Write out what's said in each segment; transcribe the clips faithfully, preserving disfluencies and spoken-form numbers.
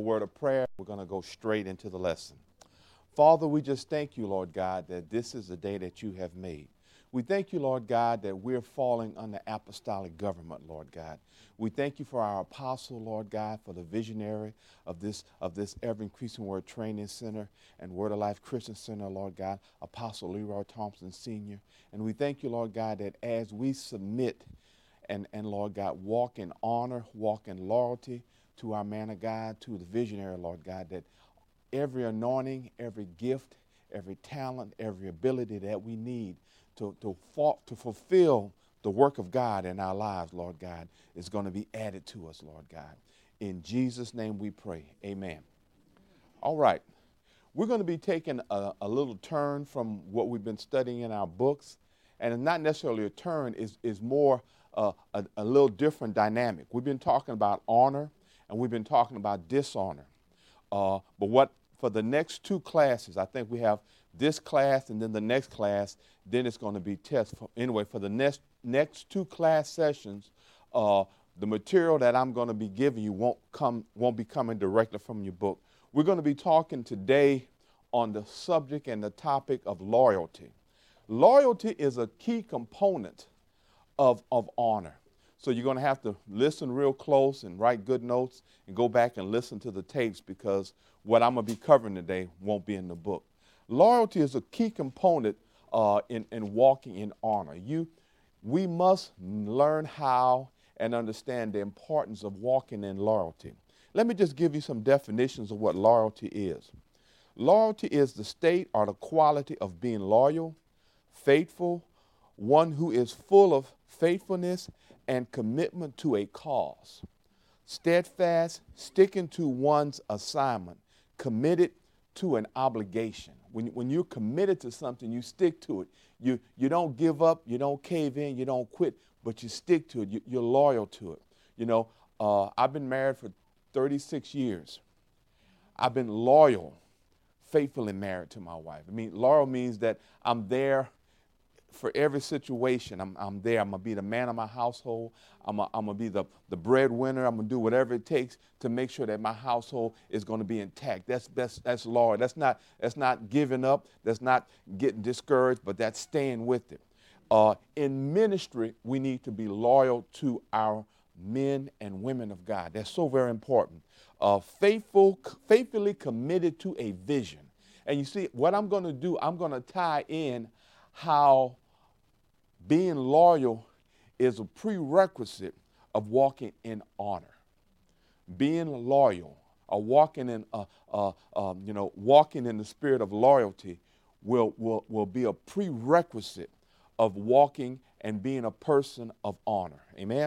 word of prayer. We're going to go straight into the lesson. Father, we just thank you, Lord God, that this is the day that you have made. We thank you, Lord God, that we're falling under apostolic government, Lord God. We thank you for our apostle, Lord God, for the visionary of this of this ever-increasing word training center and Word of Life Christian Center, Lord God, Apostle Leroy Thompson Senior And we thank you, Lord God, that as we submit and, and Lord God, walk in honor, walk in loyalty to our man of God, to the visionary, Lord God, that every anointing, every gift, every talent, every ability that we need to, to, fa- to fulfill the work of God in our lives, Lord God, is going to be added to us, Lord God. In Jesus' name we pray. Amen. All right. We're going to be taking a, a little turn from what we've been studying in our books. And it's not necessarily a turn, it's, it's more uh, a, a little different dynamic. We've been talking about honor and we've been talking about dishonor. Uh, but what for the next two classes, I think we have this class and then the next class, then it's going to be tests. For, anyway, for the next next two class sessions, uh, the material that I'm going to be giving you won't come won't be coming directly from your book. We're going to be talking today on the subject and the topic of loyalty. Loyalty is a key component of, of honor. So you're going to have to listen real close and write good notes and go back and listen to the tapes because what I'm going to be covering today won't be in the book. Loyalty is a key component uh, in, in walking in honor. You, we must learn how and understand the importance of walking in loyalty. Let me just give you some definitions of what loyalty is. Loyalty is the state or the quality of being loyal, faithful, one who is full of faithfulness and commitment to a cause, steadfast, sticking to one's assignment, committed to an obligation. When, when you're committed to something, you stick to it. You, you don't give up, you don't cave in, you don't quit, but you stick to it. You, you're loyal to it. You know, uh, I've been married for thirty-six years. I've been loyal, faithfully married to my wife. I mean, loyal means that I'm there for every situation. I'm, I'm there. I'm going to be the man of my household. I'm going to be the, the breadwinner. I'm going to do whatever it takes to make sure that my household is going to be intact. That's, that's, that's loyal. That's not, that's not giving up. That's not getting discouraged, but that's staying with it. Uh, in ministry, we need to be loyal to our men and women of God. That's so very important. Uh, faithful, faithfully committed to a vision. And you see, what I'm going to do, I'm going to tie in how being loyal is a prerequisite of walking in honor. Being loyal, or walking in, uh, uh, um, you know, walking in the spirit of loyalty will, will, will be a prerequisite of walking and being a person of honor. Amen?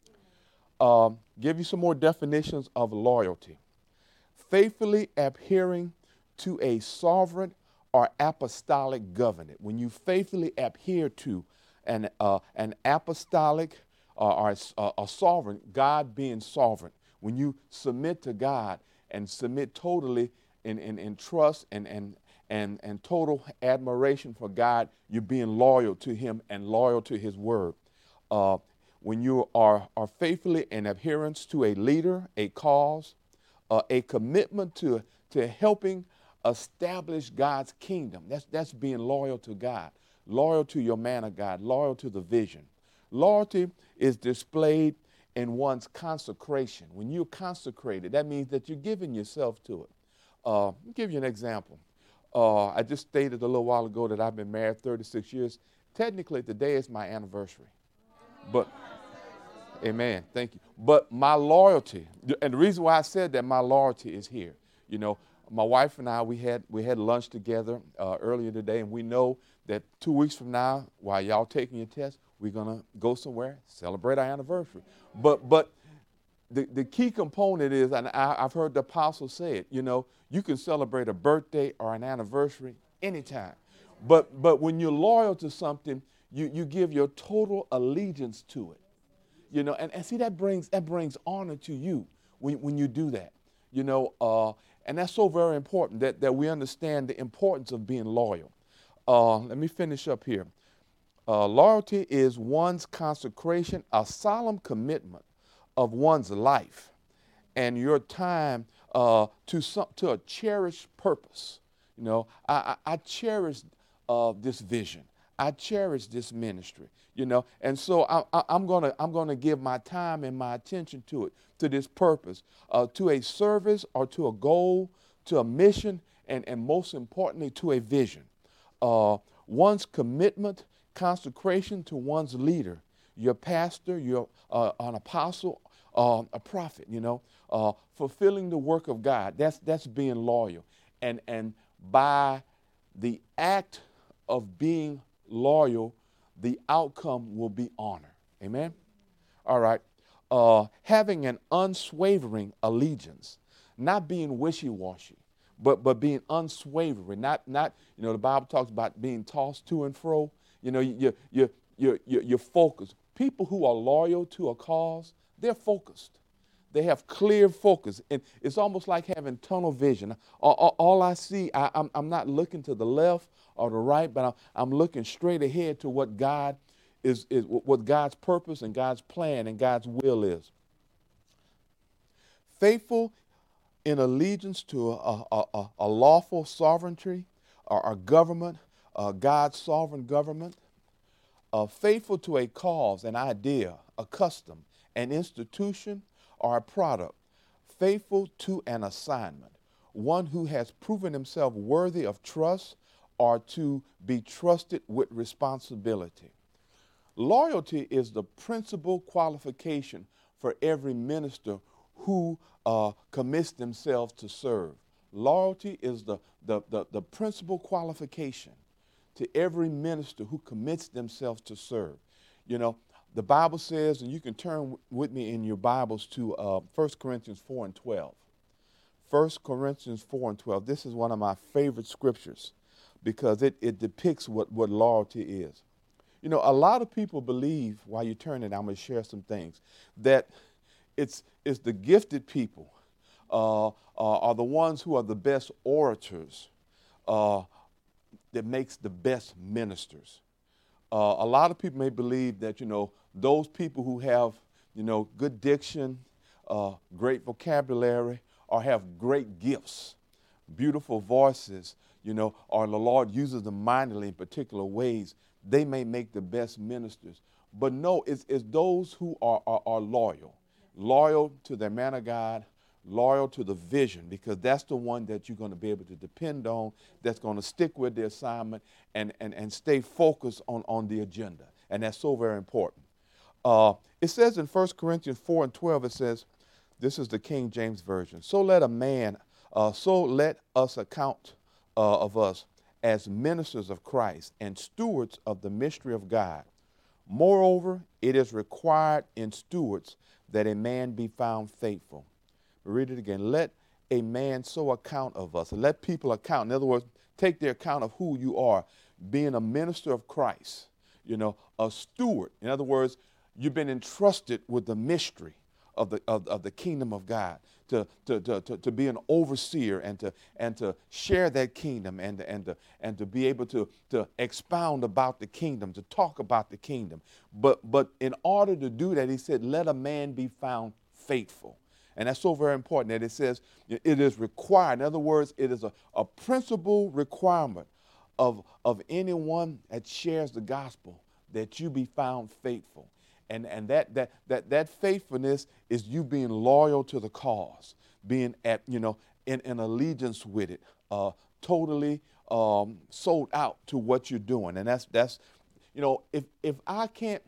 Um, give you some more definitions of loyalty. Faithfully adhering to a sovereign or apostolic government. When you faithfully adhere to an, uh, an apostolic uh, or a, a sovereign, God being sovereign, when you submit to God and submit totally in, in, in trust and, and, and, and total admiration for God, you're being loyal to him and loyal to his word. Uh, when you are, are faithfully in adherence to a leader, a cause, uh, a commitment to, to helping establish God's kingdom. That's, that's being loyal to God, loyal to your man of God, loyal to the vision. Loyalty is displayed in one's consecration. When you're consecrated, that means that you're giving yourself to it. Uh, I'll give you an example. Uh, I just stated a little while ago that I've been married thirty-six years. Technically, today is my anniversary. But, amen, thank you. But my loyalty, and the reason why I said that my loyalty is here, you know, my wife and I, we had we had lunch together uh, earlier today, and we know that two weeks from now, while y'all taking your test, we're going to go somewhere, celebrate our anniversary. But but the, the key component is, and I, I've heard the apostle say it, you know, you can celebrate a birthday or an anniversary anytime. But but when you're loyal to something, you, you give your total allegiance to it. You know, and, and see, that brings that brings honor to you when, when you do that. You know, uh, and that's so very important that, that we understand the importance of being loyal. Uh, let me finish up here. Uh, loyalty is one's consecration, a solemn commitment of one's life and your time uh, to some to a cherished purpose. You know, I, I, I cherish uh, this vision. I cherish this ministry. You know, and so I, I, I'm gonna I'm gonna give my time and my attention to it, to this purpose, uh, to a service or to a goal, to a mission, and and most importantly to a vision. Uh, one's commitment, consecration to one's leader, your pastor, your uh, an apostle, uh, a prophet. You know, uh, fulfilling the work of God. That's that's being loyal, and and by the act of being loyal, the outcome will be honor. Amen? All right. Uh, having an unswavering allegiance, not being wishy-washy, but but being unswavering. Not not you know the Bible talks about being tossed to and fro. You know you you you you you're focused. People who are loyal to a cause, they're focused. They have clear focus, and it's almost like having tunnel vision. All, all, all I see, I, I'm, I'm not looking to the left or the right, but I'm, I'm looking straight ahead to what God is, is, what God's purpose and God's plan and God's will is. Faithful in allegiance to a, a, a, a lawful sovereignty, or a government, uh, God's sovereign government. Uh, faithful to a cause, an idea, a custom, an institution, or a product, faithful to an assignment, one who has proven himself worthy of trust or to be trusted with responsibility. Loyalty is the principal qualification for every minister who uh, commits themselves to serve. Loyalty is the, the, the, the principal qualification to every minister who commits themselves to serve. You know, the Bible says, and you can turn w- with me in your Bibles to uh, First Corinthians four and twelve. First Corinthians four and twelve. This is one of my favorite scriptures because it, it depicts what, what loyalty is. You know, a lot of people believe, while you turn it, I'm going to share some things, that it's, it's the gifted people uh, uh, are the ones who are the best orators uh, that makes the best ministers. Uh, a lot of people may believe that, you know, those people who have, you know, good diction, uh, great vocabulary, or have great gifts, beautiful voices, you know, or the Lord uses them mightily in particular ways, they may make the best ministers. But no, it's, it's those who are, are, are loyal, loyal to their man of God, loyal to the vision, because that's the one that you're going to be able to depend on, that's going to stick with the assignment and, and, and stay focused on, on the agenda. And that's so very important. Uh, it says in First Corinthians four and twelve, it says, this is the King James Version, so let a man, uh, so let us account uh, of us as ministers of Christ and stewards of the mystery of God. Moreover, it is required in stewards that a man be found faithful. Read it again. Let a man so account of us. Let people account. In other words, take their account of who you are, being a minister of Christ, you know, a steward. In other words, you've been entrusted with the mystery of the of, of the kingdom of God, to, to, to, to, to be an overseer and to and to share that kingdom and, and, to, and to be able to, to expound about the kingdom, to talk about the kingdom. But, but in order to do that, he said, let a man be found faithful. And that's so very important that it says it is required. In other words, it is a, a principal requirement of, of anyone that shares the gospel that you be found faithful. And, and that, that, that, that faithfulness is you being loyal to the cause, being at, you know, in, in allegiance with it, uh, totally um, sold out to what you're doing. And that's, that's you know, if, if I can't,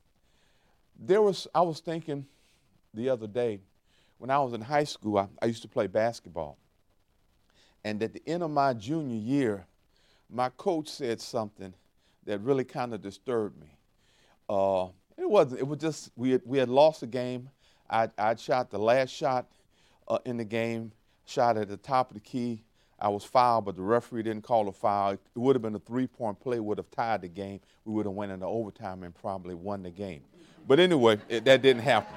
there was, I was thinking the other day, when I was in high school, I, I used to play basketball. And at the end of my junior year, my coach said something that really kind of disturbed me. Uh, it wasn't, it was just, we had, we had lost the game. I I'd shot the last shot uh, in the game, shot at the top of the key. I was fouled, but the referee didn't call a foul. It would have been a three-point play, would have tied the game. We would have went into overtime and probably won the game. But anyway, it, that didn't happen.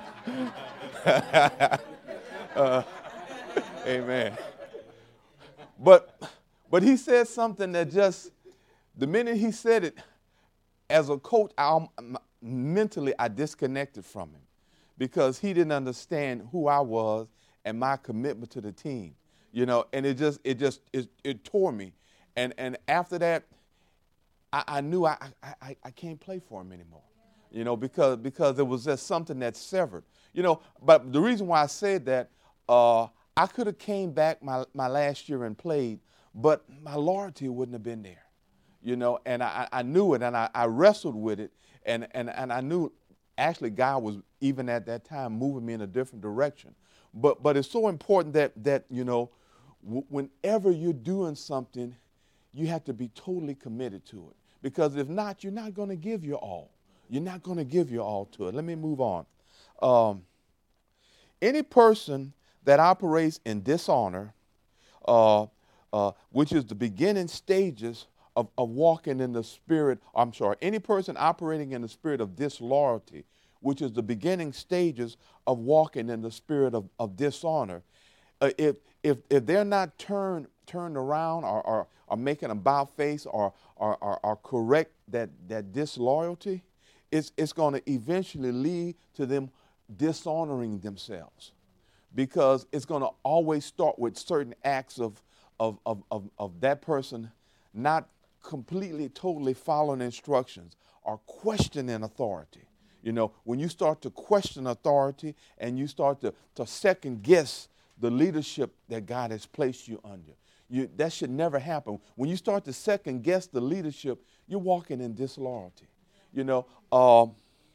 uh, amen. But but he said something that just, the minute he said it, as a coach, I, mentally I disconnected from him because he didn't understand who I was and my commitment to the team, you know, and it just it just it, it tore me, and and after that, I, I knew I, I I can't play for him anymore, you know, because because it was just something that severed, you know. But the reason why I said that, uh, I could have came back my my last year and played, but my loyalty wouldn't have been there, you know, and I, I knew it, and I, I wrestled with it, and, and, and I knew actually God was, even at that time, moving me in a different direction. But but it's so important that, that you know, w- whenever you're doing something, you have to be totally committed to it. Because if not, you're not going to give your all. You're not going to give your all to it. Let me move on. Um, any person that operates in dishonor, uh, uh, which is the beginning stages of, of walking in the spirit, I'm sorry, any person operating in the spirit of disloyalty, which is the beginning stages of walking in the spirit of, of dishonor, uh, if, if, if they're not turned turned around or, or, or making a about face or, or, or, or correct that, that disloyalty, it's, it's going to eventually lead to them dishonoring themselves, because it's going to always start with certain acts of, of, of, of, of that person not completely, totally following instructions or questioning authority. You know, when you start to question authority and you start to, to second guess the leadership that God has placed you under, you, that should never happen. When you start to second guess the leadership, you're walking in disloyalty. You know, um,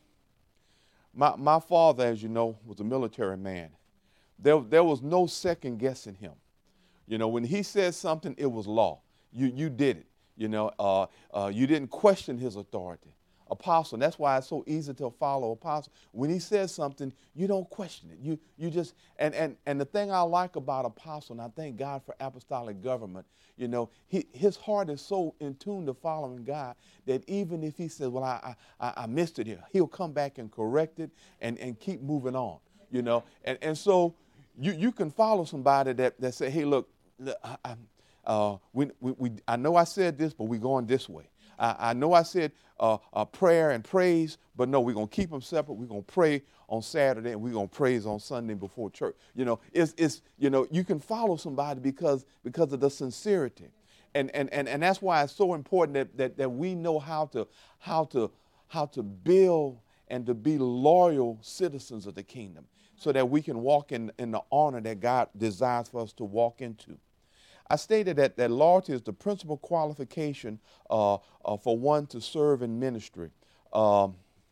my, my father, as you know, was a military man. There, there was no second guessing him. You know, when he said something, it was law. You, you did it. You know, uh, uh, you didn't question his authority. Apostle, that's why it's so easy to follow Apostle. When he says something, you don't question it. You, you just, and, and, and the thing I like about Apostle, and I thank God for apostolic government, you know, he, his heart is so in tune to following God that even if he says, well, I, I, I missed it here, he'll come back and correct it and, and keep moving on, you know. And, and so you, you can follow somebody that, that say, hey, look, I, I, uh, we, we, we, I know I said this, but we're going this way. I, I know I said uh, uh, prayer and praise, but no, we're going to keep them separate. We're going to pray on Saturday and we're going to praise on Sunday before church. You know, it's, it's, you know, you can follow somebody because, because of the sincerity. And, and, and, and that's why it's so important that, that, that we know how to, how, to, how to build and to be loyal citizens of the kingdom so that we can walk in, in the honor that God desires for us to walk into. I stated that, that loyalty is the principal qualification uh, uh, for one to serve in ministry. Um,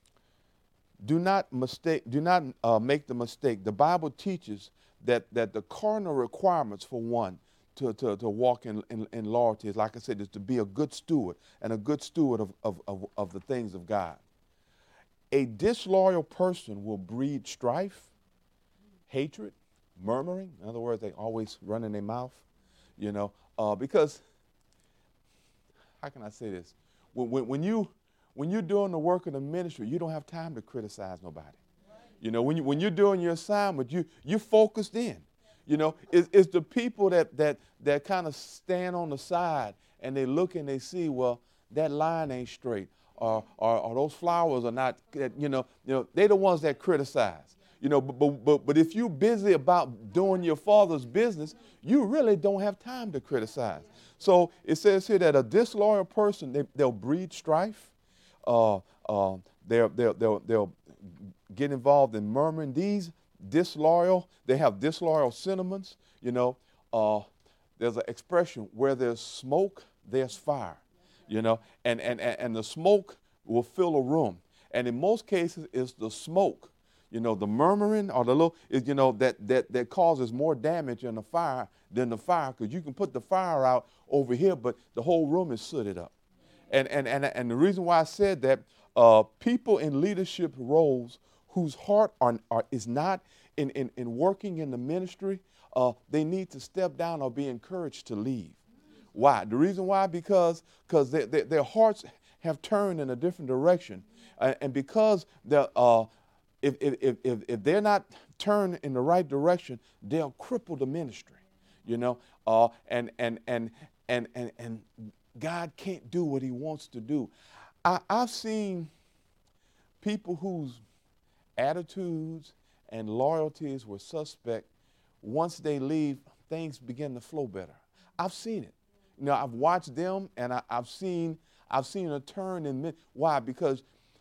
do not mistake. Do not uh, make the mistake. The Bible teaches that that the cardinal requirements for one to, to, to walk in, in, in loyalty is, like I said, is to be a good steward and a good steward of, of, of, of the things of God. A disloyal person will breed strife, hatred, murmuring. In other words, they always run in their mouth. You know, uh, because, how can I say this? When, when, when, you, when you're doing the work of the ministry, you don't have time to criticize nobody. You know, when, you, when you're doing your assignment, you, you're focused in. You know, it's, it's the people that, that, that kind of stand on the side and they look and they see, well, that line ain't straight, or, or, or those flowers are not, you know, you know, they're the ones that criticize. You know, but, but, but if you're busy about doing your Father's business, you really don't have time to criticize. So it says here that a disloyal person, they, they'll breed strife. Uh, uh, they'll, they'll, they'll, they'll get involved in murmuring. These disloyal, they have disloyal sentiments. You know, uh, there's an expression, where there's smoke, there's fire. You know, and, and, and the smoke will fill a room. And in most cases, it's the smoke, you know, the murmuring or the little, is, you know, that, that, that causes more damage in the fire than the fire, because you can put the fire out over here, but the whole room is sooted up. And, and, and, and the reason why I said that, uh, people in leadership roles whose heart are, are, is not in, in, in working in the ministry, uh, they need to step down or be encouraged to leave. Why? The reason why, because because they, they, their hearts have turned in a different direction. Uh, and because they're, uh, if, if, if, if they're not turned in the right direction, they'll cripple the ministry, you know. Uh, and, and, and, and, and, and God can't do what he wants to do. I, I've seen people whose attitudes and loyalties were suspect once they leave, things begin to flow better. I've seen it. You know, I've watched them, and I, I've seen I've seen a turn in men. Why? Because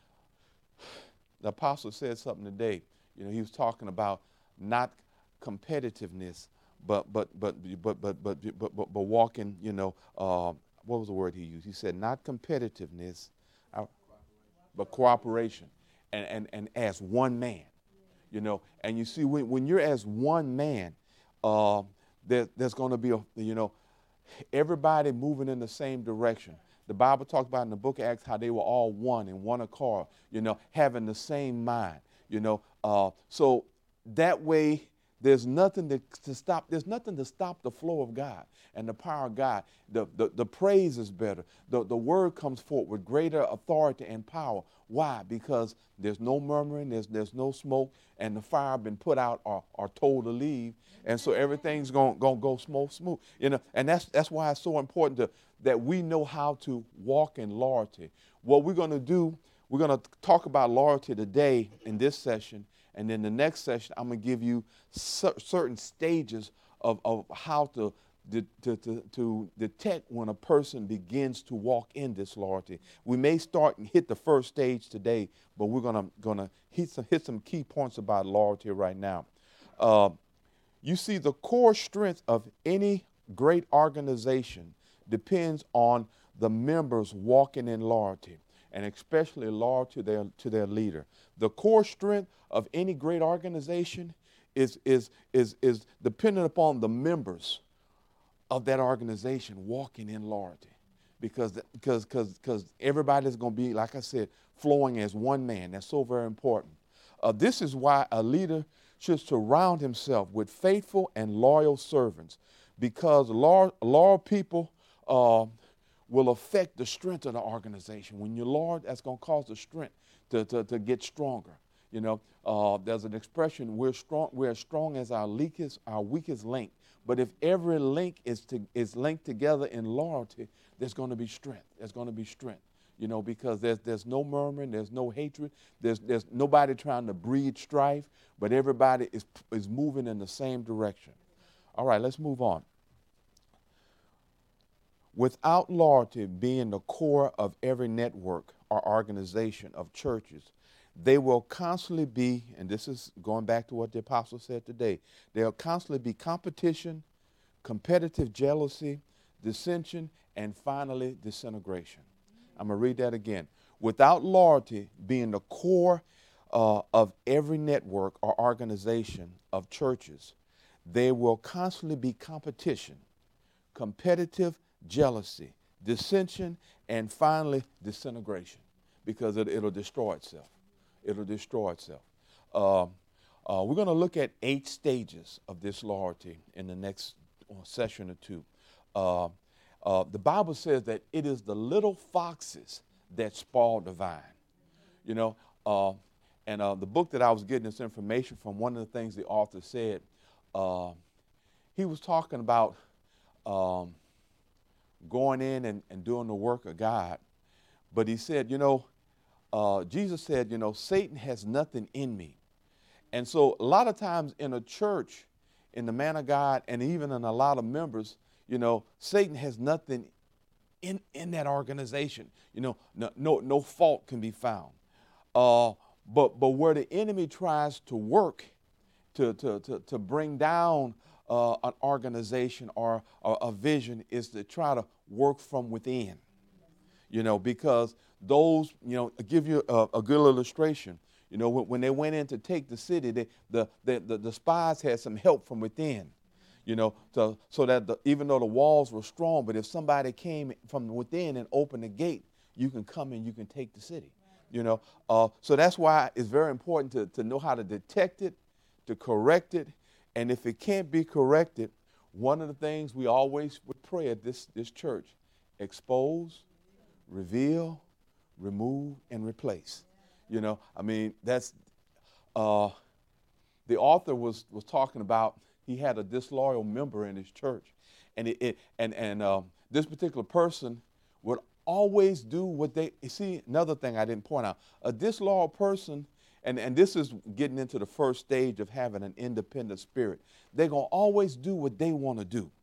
the apostle said something today. You know, he was talking about not competitiveness, but but but but but but but but, but walking. You know, uh, what was the word he used? He said not competitiveness, uh, but cooperation, and and and as one man. You know, and you see when when you're as one man, uh, there, there's going to be a you know, everybody moving in the same direction. The Bible talks about in the book of Acts how they were all one in one accord, you know, having the same mind, you know. Uh, so that way, there's nothing to, to stop. There's nothing to stop the flow of God and the power of God. The, the, the praise is better. The, the word comes forth with greater authority and power. Why? Because there's no murmuring, there's, there's no smoke, and the fire been put out or, or told to leave. And so everything's going to go smooth, smooth. You know, and that's that's why it's so important to, that we know how to walk in loyalty. What we're going to do, we're going to talk about loyalty today in this session. And then the next session, I'm going to give you cer- certain stages of, of how to, de- to, to, to detect when a person begins to walk in this loyalty. We may start and hit the first stage today, but we're going to gonna hit some, hit some key points about loyalty right now. Uh, you see, the core strength of any great organization depends on the members walking in loyalty, and especially loyalty to their, to their leader. The core strength of any great organization is, is, is, is dependent upon the members of that organization walking in loyalty. Because, because, because, because everybody's going to be, like I said, flowing as one man. That's so very important. Uh, this is why a leader should surround himself with faithful and loyal servants, because loyal, loyal people uh, will affect the strength of the organization. When you're loyal, that's going to cause the strength to, to, to get stronger. You know, uh, there's an expression, we're strong, we're as strong as our weakest, our weakest link. But if every link is to, is linked together in loyalty, there's going to be strength. There's going to be strength. You know, because there's there's no murmuring, there's no hatred, there's there's nobody trying to breed strife, but everybody is is moving in the same direction. All right, let's move on. Without loyalty being the core of every network or organization of churches, they will constantly be, and this is going back to what the apostle said today, there'll constantly be competition, competitive jealousy, dissension, and finally disintegration. I'm going to read that again. Without loyalty being the core uh, of every network or organization of churches, there will constantly be competition, competitive jealousy, dissension, and finally disintegration, because it, it'll destroy itself. It'll destroy itself. Uh, uh, we're going to look at eight stages of this loyalty in the next session or two. Uh, uh, the Bible says that it is the little foxes that spoil the vine. You know, uh, and uh, the book that I was getting this information from, one of the things the author said, uh, he was talking about um, going in and, and doing the work of God. But he said, you know, uh, Jesus said, you know, Satan has nothing in me. And so a lot of times in a church, in the man of God, and even in a lot of members, you know, Satan has nothing in, in that organization. You know, no, no, no fault can be found. Uh, but but where the enemy tries to work to, to, to, to bring down uh, an organization or a, a vision is to try to work from within. You know, because those, you know, I'll give you a, a good illustration. You know, when, when they went in to take the city, they, the, the, the, the spies had some help from within, you know, to, so that the, even though the walls were strong, but if somebody came from within and opened the gate, you can come in, you can take the city, you know. Uh, so that's why it's very important to, to know how to detect it, to correct it, and if it can't be corrected, one of the things we always would pray at this, this church, expose, reveal, remove, and replace. You know, I mean, that's, uh, the author was, was talking about, he had a disloyal member in his church. And it, it and, and um, this particular person would always do what they, you see, another thing I didn't point out, a disloyal person And, and this is getting into the first stage of having an independent spirit. They're going to always do what they want to do,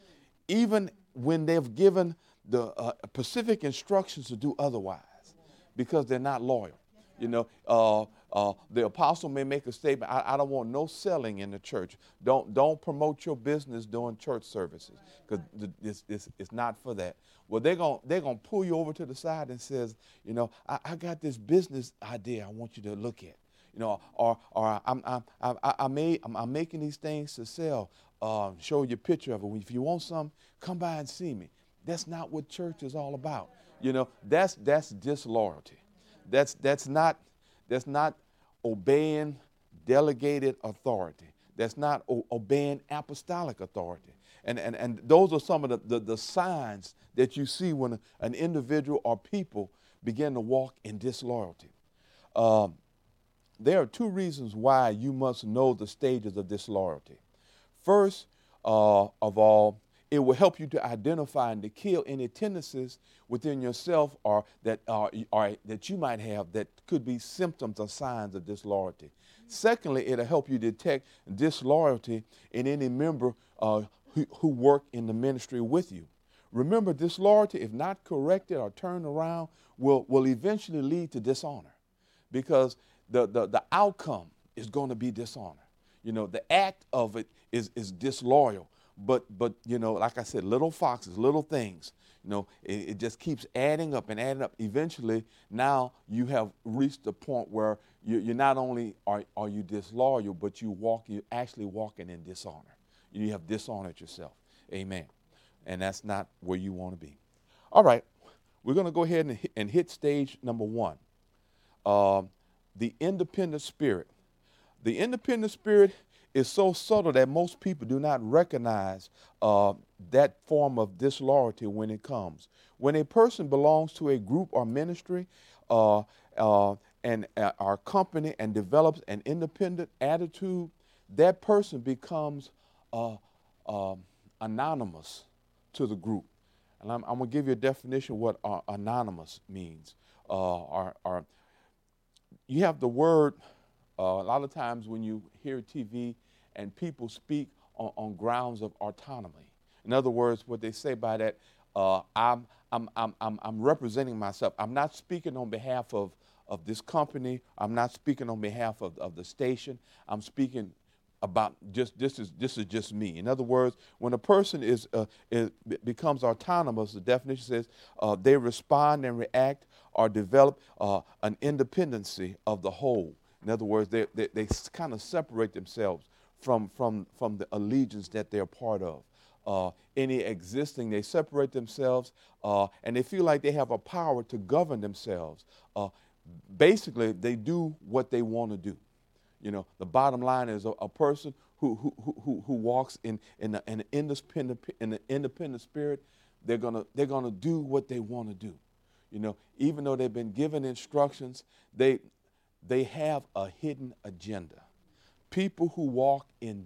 even when they've given the uh, specific instructions to do otherwise, because they're not loyal. You know, uh, uh, the apostle may make a statement, I, I don't want no selling in the church. Don't, don't promote your business during church services, because it's, it's, it's not for that. Well, they're going they're gonna pull you over to the side and says, you know, I, I got this business idea I want you to look at. You know, or, or I'm, I'm, I, I made, I'm, I'm making these things to sell. Uh, show you a picture of it. If you want some, come by and see me. That's not what church is all about. You know, that's that's disloyalty. That's that's not that's not obeying delegated authority. That's not o- obeying apostolic authority. And, and and those are some of the, the, the signs that you see when an individual or people begin to walk in disloyalty. Um, there are two reasons why you must know the stages of disloyalty. First uh, of all, it will help you to identify and to kill any tendencies within yourself or that, uh, or that you might have that could be symptoms or signs of disloyalty. Secondly, it'll help you detect disloyalty in any member uh, who, who work in the ministry with you. Remember, disloyalty, if not corrected or turned around, will, will eventually lead to dishonor, because the, the, the outcome is going to be dishonor. You know, the act of it is, is disloyal. But, but you know, like I said, little foxes, little things, you know, it, it just keeps adding up and adding up. Eventually, now you have reached the point where you, you're not only are, are you disloyal, but you walk, you're actually walking in dishonor. You have dishonored yourself. Amen. And that's not where you want to be. All right, we're going to go ahead and hit, and hit stage number one, uh, the independent spirit. The independent spirit is so subtle that most people do not recognize uh, that form of disloyalty when it comes. When a person belongs to a group or ministry uh, uh, and uh, our company and develops an independent attitude, that person becomes uh, uh, anonymous to the group. And I'm, I'm going to give you a definition of what uh, anonymous means. Uh, or, or you have the word, uh, a lot of times when you hear T V, and people speak on, on grounds of autonomy. In other words, what they say by that, uh, I'm, I'm, I'm, I'm, I'm representing myself. I'm not speaking on behalf of, of this company. I'm not speaking on behalf of, of the station. I'm speaking about just, this is, this is just me. In other words, when a person is, uh, is becomes autonomous, the definition says uh, they respond and react or develop uh, an independency of the whole. In other words, they, they, they kind of separate themselves from, from, from the allegiance that they're part of. Uh, any existing, they separate themselves uh, and they feel like they have a power to govern themselves. Uh, basically, they do what they want to do. You know, the bottom line is a, a person who, who, who, who walks in, in, a, in, an independent, in an independent spirit, they're gonna, they're gonna do what they want to do. You know, even though they've been given instructions, they, they have a hidden agenda. People who walk in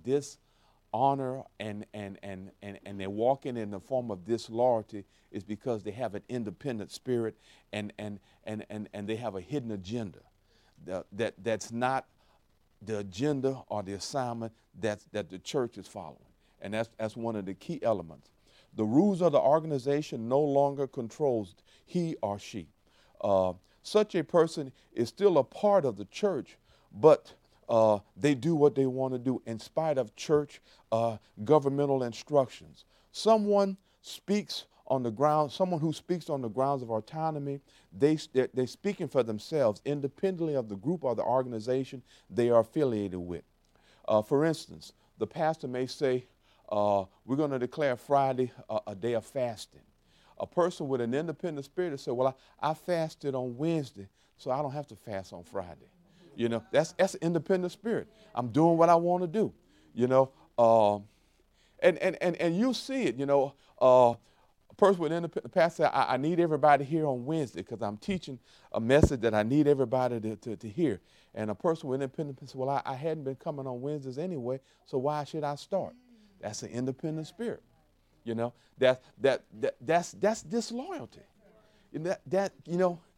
dishonor and, and, and, and, and they're walking in the form of disloyalty is because they have an independent spirit and, and, and, and, and they have a hidden agenda that, that, that's not the agenda or the assignment that, that the church is following. And that's, that's one of the key elements. The rules of the organization no longer controls he or she. Uh, such a person is still a part of the church, but Uh, they do what they want to do in spite of church uh, governmental instructions. Someone speaks on the ground, someone who speaks on the grounds of autonomy, they, they're, they're speaking for themselves independently of the group or the organization they are affiliated with. Uh, for instance, the pastor may say, uh, we're going to declare Friday a, a day of fasting. A person with an independent spirit will say, well, I, I fasted on Wednesday, so I don't have to fast on Friday. You know, that's that's an independent spirit. I'm doing what I want to do, you know. Um, and, and, and, and you see it, you know. Uh, a person with an independent pastor, I, I need everybody here on Wednesday because I'm teaching a message that I need everybody to, to, to hear. And a person with independent says, well, I, I hadn't been coming on Wednesdays anyway, so why should I start? That's an independent spirit, you know. That, that, that, that's, that's disloyalty. And that, that, you know,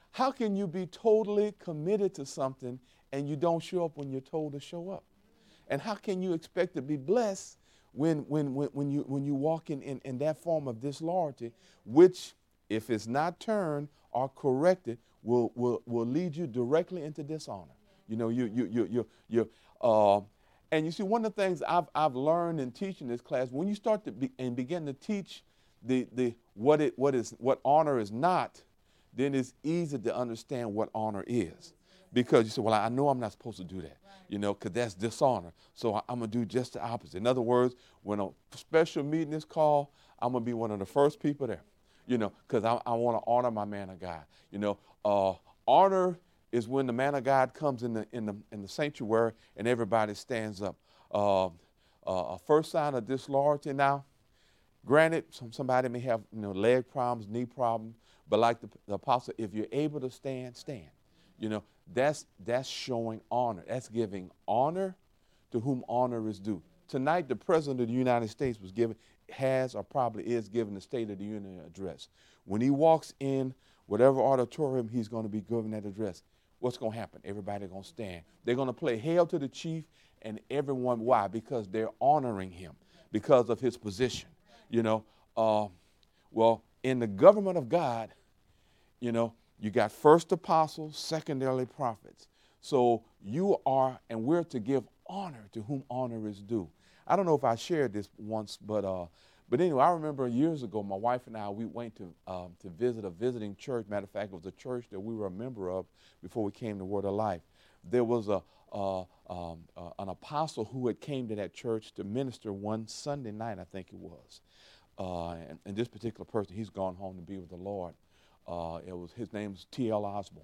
How can you be totally committed to something and you don't show up when you're told to show up? And how can you expect to be blessed when, when, when, when, you, when you walk in, in, in that form of disloyalty, which, if it's not turned or corrected, will, will, will lead you directly into dishonor? You know, you, you, you, you, you, uh, and you see, one of the things I've, I've learned in teaching this class, when you start to be, and begin to teach the, the, what, it, what, is, what honor is not, then it's easy to understand what honor is. Because you say, well, I know I'm not supposed to do that, right. you know, because that's dishonor. So I, I'm going to do just the opposite. In other words, when a special meeting is called, I'm going to be one of the first people there, you know, because I, I want to honor my man of God. You know, uh, honor is when the man of God comes in the, in the, in the sanctuary and everybody stands up. Uh, uh, a first sign of disloyalty now, granted, some, somebody may have, you know, leg problems, knee problems, but like the, the apostle, if you're able to stand, stand. You know, that's that's showing honor. That's giving honor to whom honor is due. Tonight, the President of the United States was given, has or probably is given the State of the Union address. When he walks in whatever auditorium he's going to be giving that address, what's going to happen? Everybody's going to stand. They're going to play Hail to the Chief and everyone. Why? Because they're honoring him because of his position. You know, uh, well, in the government of God, you know, you got first apostles, secondarily prophets. So you are, and we're to give honor to whom honor is due. I don't know if I shared this once, but uh, but anyway, I remember years ago, my wife and I, we went to um, to visit a visiting church. Matter of fact, it was a church that we were a member of before we came to Word of Life. There was a uh, um, uh, an apostle who had came to that church to minister one Sunday night, I think it was. Uh, and, and this particular person, he's gone home to be with the Lord. Uh, it was his name's T L Osborne,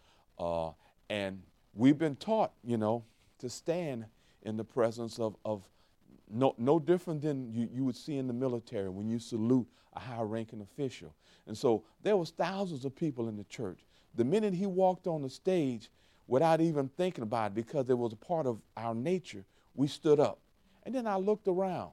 uh, and we've been taught, you know, to stand in the presence of, of no no different than you, you would see in the military when you salute a high-ranking official. And so there was thousands of people in the church. The minute he walked on the stage, without even thinking about it, because it was a part of our nature, we stood up. And then I looked around.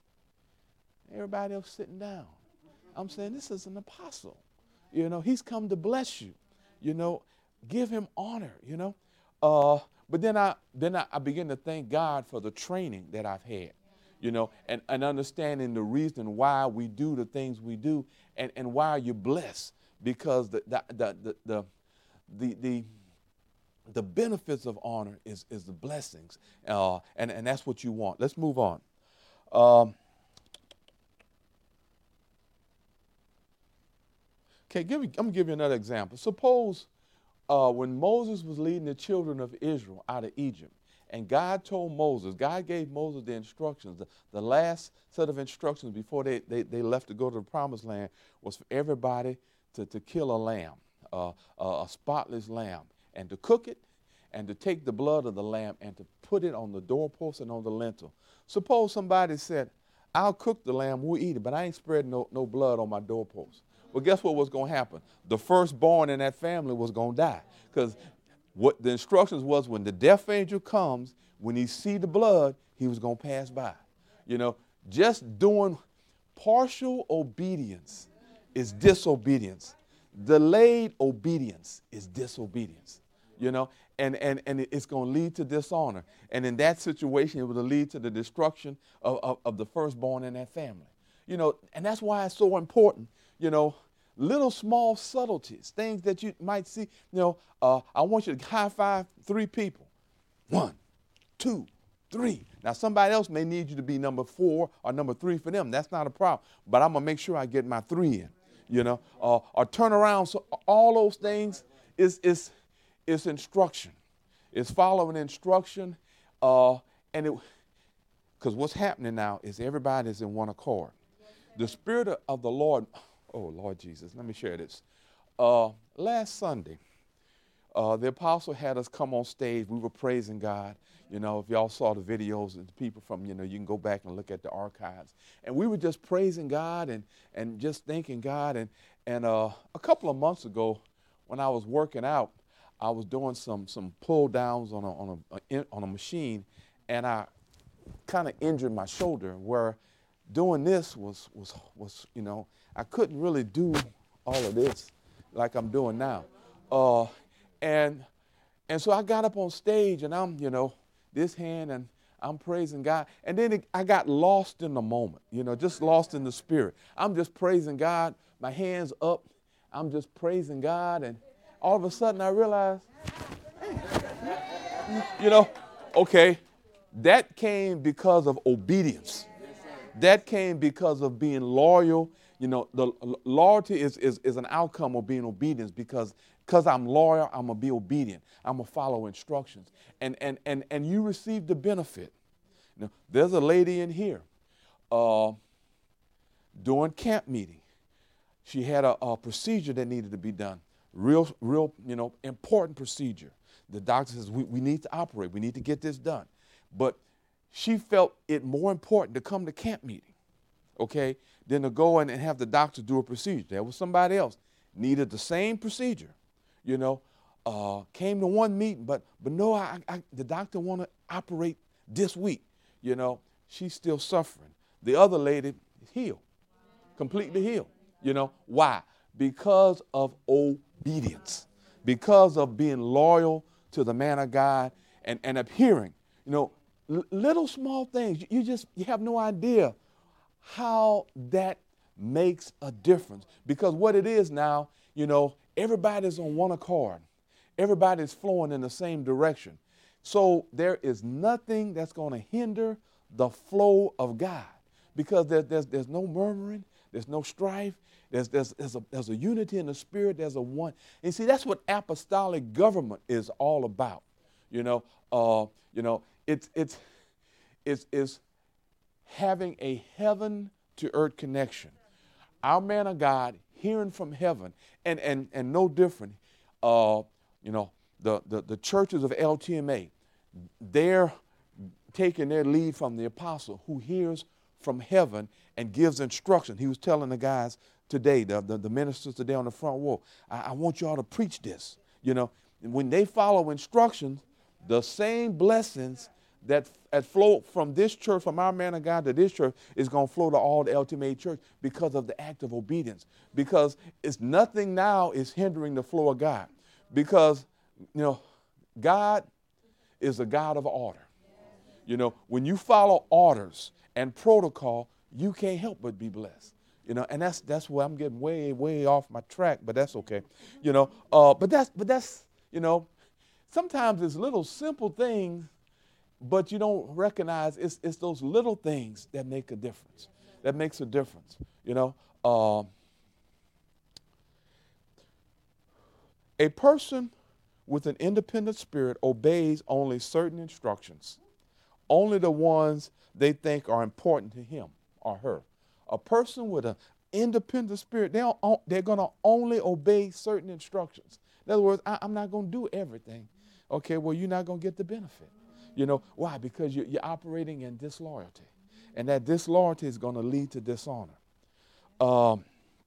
Everybody else sitting down. I'm saying, this is an apostle. You know, he's come to bless you. You know, give him honor, you know. Uh, but then I then I, I begin to thank God for the training that I've had, you know, and, and understanding the reason why we do the things we do and, and why you're blessed. Because the the the the the the, the, the benefits of honor is, is the blessings. Uh, and, and that's what you want. Let's move on. Um, Okay, give me, I'm going to give you another example. Suppose uh, when Moses was leading the children of Israel out of Egypt, and God told Moses, God gave Moses the instructions, the, the last set of instructions before they, they, they left to go to the promised land was for everybody to, to kill a lamb, uh, uh, a spotless lamb, and to cook it, and to take the blood of the lamb and to put it on the doorpost and on the lintel. Suppose somebody said, I'll cook the lamb, we'll eat it, but I ain't spreading no, no blood on my doorpost. Well, guess what was going to happen? The firstborn in that family was going to die. Because what the instructions was, when the death angel comes, when he see the blood, he was going to pass by. You know, just doing partial obedience is disobedience. Delayed obedience is disobedience. You know, and, and, and it's going to lead to dishonor. And in that situation, it will lead to the destruction of, of, of the firstborn in that family. You know, and that's why it's so important, you know, little small subtleties, things that you might see. You know, uh, I want you to high five three people. One, two, three. Now, somebody else may need you to be number four or number three for them. That's not a problem. But I'm going to make sure I get my three in, you know, uh, or turn around. So all those things is, is, is instruction. It's following instruction. Uh, and it, because what's happening now is everybody's in one accord. The Spirit of the Lord, oh, Lord Jesus, let me share this. Uh, last Sunday, uh, the apostle had us come on stage. We were praising God. You know, if y'all saw the videos and the people from, you know, you can go back and look at the archives. And we were just praising God and, and just thanking God. And, and uh, a couple of months ago, when I was working out, I was doing some, some pull downs on a, on a, a, on a machine, and I kind of injured my shoulder where doing this was, was, was, you know, I couldn't really do all of this like I'm doing now. Uh, and and so I got up on stage and I'm, you know, this hand and I'm praising God. And then it, I got lost in the moment, you know, just lost in the spirit. I'm just praising God, my hands up. I'm just praising God. And all of a sudden I realized, you know, okay, that came because of obedience. That came because of being loyal. You know, the loyalty is, is, is an outcome of being obedient because because I'm loyal, I'm going to be obedient. I'm going to follow instructions. And, and, and, and you receive the benefit. You know, there's a lady in here uh, during camp meeting. She had a, a procedure that needed to be done. Real, real, you know, important procedure. The doctor says, we, we need to operate. We need to get this done. But she felt it more important to come to camp meeting, okay, than to go in and have the doctor do a procedure. There was somebody else, needed the same procedure, you know, uh, came to one meeting, but but no, I, I, the doctor want to operate this week, you know. She's still suffering. The other lady is healed, completely healed, you know. Why? Because of obedience, because of being loyal to the man of God and, and adhering, you know. Little small things, you just, you have no idea how that makes a difference. Because what it is now, you know, everybody's on one accord. Everybody's flowing in the same direction. So there is nothing that's going to hinder the flow of God. Because there, there's, there's no murmuring, there's no strife, there's, there's, there's, a, there's a unity in the spirit, there's a one. And see, that's what apostolic government is all about. You know, uh, you know, It's, it's, it's, it's having a heaven to earth connection. Our man of God hearing from heaven and, and, and no different. Uh, you know, the, the, the churches of L T M A, they're taking their lead from the apostle who hears from heaven and gives instruction. He was telling the guys today, the, the, the ministers today on the front row, I, I want y'all to preach this. You know, when they follow instructions, the same blessings that, that flow from this church, from our man of God to this church, is going to flow to all the L T M A church because of the act of obedience. Because it's nothing now is hindering the flow of God. Because, you know, God is a God of order. You know, when you follow orders and protocol, you can't help but be blessed. You know, and that's that's where I'm getting way, way off my track, but that's okay. You know, uh, but that's but that's, you know, sometimes it's little simple things, but you don't recognize it's, it's those little things that make a difference, that makes a difference, you know. Uh, a person with an independent spirit obeys only certain instructions, only the ones they think are important to him or her. A person with an independent spirit, they'll, they're going to only obey certain instructions. In other words, I, I'm not going to do everything. Okay, well, you're not going to get the benefit. You know, why? Because you're, you're operating in disloyalty. And that disloyalty is going to lead to dishonor. Um,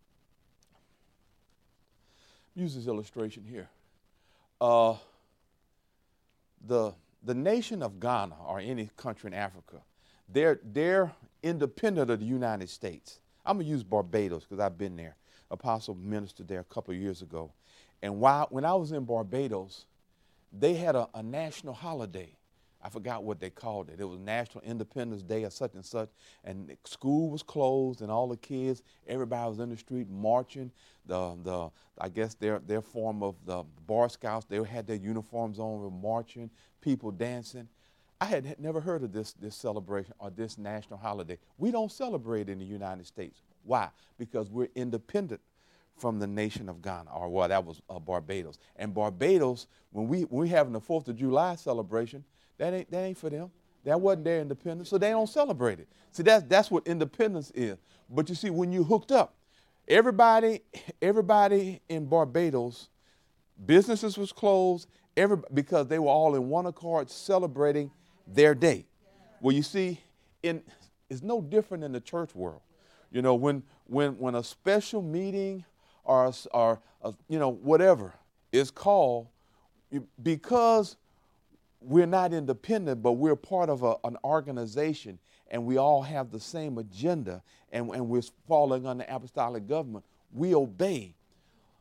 use this illustration here. Uh, the, the nation of Ghana, or any country in Africa, they're, they're independent of the United States. I'm going to use Barbados because I've been there. Apostle ministered there a couple of years ago. And while, when I was in Barbados, they had a, a national holiday. I forgot what they called it. It was National Independence Day or such and such. And school was closed and all the kids, everybody was in the street marching. The, the I guess their, their form of the Boy Scouts, they had their uniforms on, were marching, people dancing. I had never heard of this, this celebration or this national holiday. We don't celebrate in the United States. Why? Because we're independent from the nation of Ghana, or well, that was uh, Barbados. And Barbados, when we when we having the Fourth of July celebration, that ain't that ain't for them. That wasn't their independence, so they don't celebrate it. See, that's that's what independence is. But you see, when you hooked up, everybody everybody in Barbados, businesses was closed, every because they were all in one accord celebrating their day. Well, you see, in it's no different in the church world. You know, when when when a special meeting or, or uh, you know, whatever is called, you, because we're not independent, but we're part of a, an organization, and we all have the same agenda, and, and we're falling under apostolic government, we obey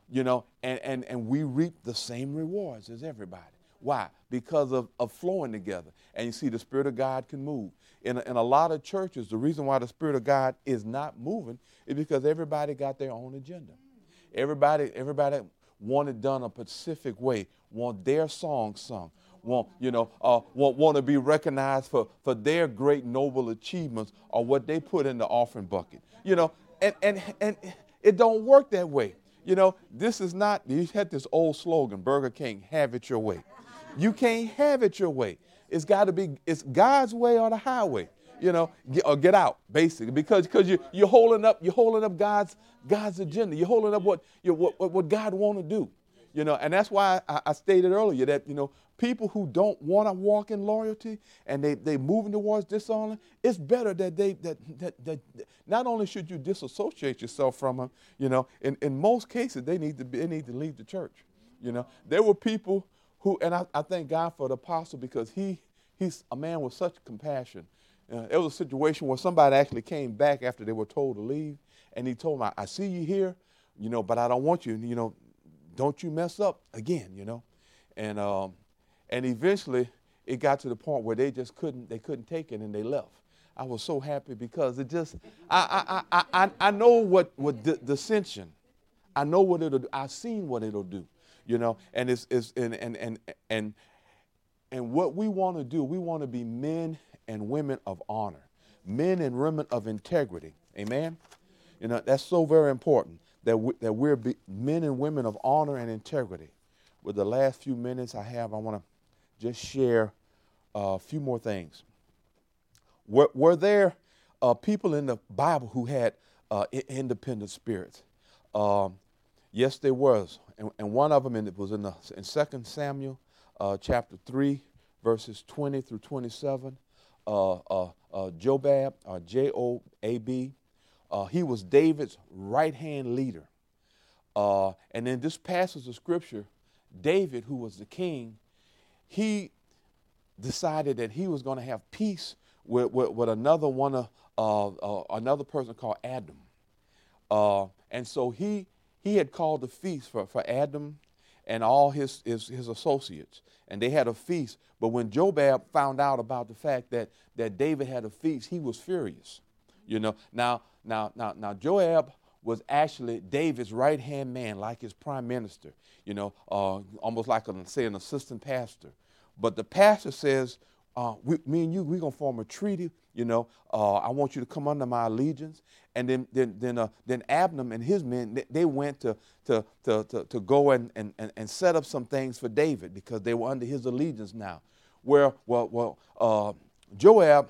you know, and, and, and we reap the same rewards as everybody. Why? Because of, of flowing together. And you see, the Spirit of God can move. In a, in a lot of churches, the reason why the Spirit of God is not moving is because everybody got their own agenda. Everybody, everybody want it done a specific way, want their song sung, want, you know, uh, want, want to be recognized for, for their great noble achievements or what they put in the offering bucket. You know, and, and, and it don't work that way. You know, this is not, you had this old slogan, Burger King, have it your way. You can't have it your way. It's got to be, it's God's way or the highway, you know, get, or get out, basically, because because you, you're holding up, you're holding up God's God's agenda. You're holding up what, you know, what, what God want to do, you know, and that's why I, I stated earlier that, you know, people who don't want to walk in loyalty and they, they moving towards dishonor, it's better that they, that, that, that not only should you disassociate yourself from them, you know, in, in most cases, they need to be, they need to leave the church, you know. There were people who, and I, I thank God for the apostle because he he's a man with such compassion. Uh, it was a situation where somebody actually came back after they were told to leave, and he told them, I, I see you here, you know, but I don't want you, you know, don't you mess up again, you know. And um, and eventually it got to the point where they just couldn't, they couldn't take it and they left. I was so happy because it just, I I I I, I know what, what d- dissension, I know what it'll do, I've seen what it'll do. You know, and it's, it's and, and and and and what we want to do, we want to be men and women of honor, men and women of integrity. Amen. You know, that's so very important that we, that we're be men and women of honor and integrity. With the last few minutes I have, I want to just share a few more things. Were, were there uh, people in the Bible who had uh, I- independent spirits? Um, yes, there was. And, and one of them in, it was in, the, in Second Samuel uh, chapter three, verses twenty through twenty-seven. Uh, uh, uh, Jobab, uh, J O A B, uh, he was David's right-hand leader. Uh, and in this passage of Scripture, David, who was the king, he decided that he was going to have peace with, with, with another one, of, uh, uh, another person called Adam. Uh, and so he He had called a feast for, for Adam and all his, his, his associates. And they had a feast. But when Jobab found out about the fact that, that David had a feast, he was furious. You know, now, now, now, now Joab was actually David's right-hand man, like his prime minister, you know, uh, almost like, a, say, an assistant pastor. But the pastor says, uh, we, me and you, we're going to form a treaty. You know, uh, I want you to come under my allegiance. And then then then, uh, then Abner and his men, they, they went to to to to, to go and, and, and set up some things for David because they were under his allegiance now. Where, well, well uh, Joab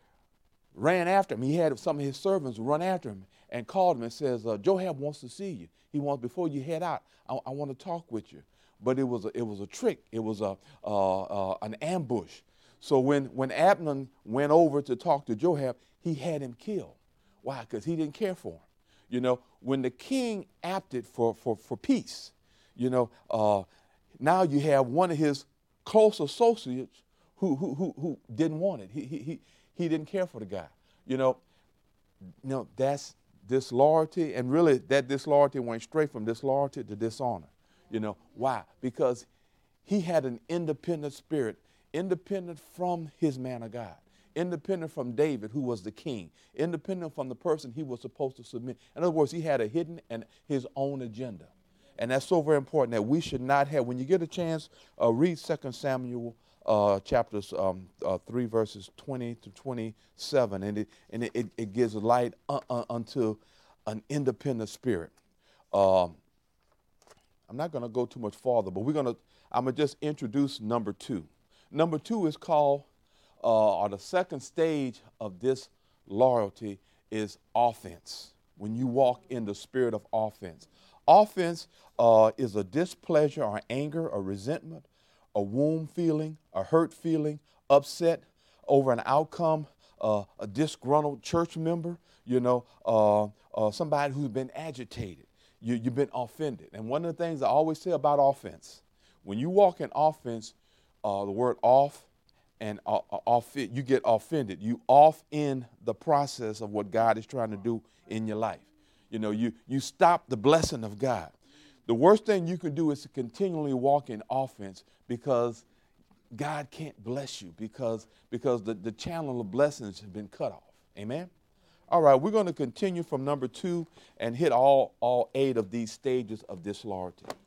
ran after him. He had some of his servants run after him and called him and says, uh, Joab wants to see you. He wants, before you head out, I, I want to talk with you. But it was a, it was a trick. It was a uh, uh, an ambush. So when, when Abner went over to talk to Joab, he had him killed. Why? Because he didn't care for him. You know, when the king opted for, for, for peace, you know, uh, now you have one of his close associates who, who, who, who didn't want it. He, he, he, he didn't care for the guy. You know, you know, that's disloyalty, and really that disloyalty went straight from disloyalty to dishonor. You know, why? Because he had an independent spirit, independent from his man of God, independent from David, who was the king, independent from the person he was supposed to submit. In other words, he had a hidden and his own agenda. And that's so very important that we should not have. When you get a chance, uh, read Second Samuel uh, chapters um, uh, three, verses twenty to twenty-seven, and it and it, it, it gives light uh, uh, unto an independent spirit. Um, I'm not going to go too much farther, but we're going to. I'm going to just introduce number two. Number two is called, uh, or the second stage of this loyalty is offense. When you walk in the spirit of offense. Offense uh, is a displeasure or anger or resentment, a wound feeling, a hurt feeling, upset over an outcome, uh, a disgruntled church member, you know, uh, uh, somebody who's been agitated. You, you've been offended. And one of the things I always say about offense, when you walk in offense, uh, the word off and uh, off, you get offended. You off in the process of what God is trying to do in your life. You know, you, you stop the blessing of God. The worst thing you can do is to continually walk in offense because God can't bless you because, because the, the channel of blessings has been cut off. Amen? All right, we're going to continue from number two and hit all, all eight of these stages of disloyalty.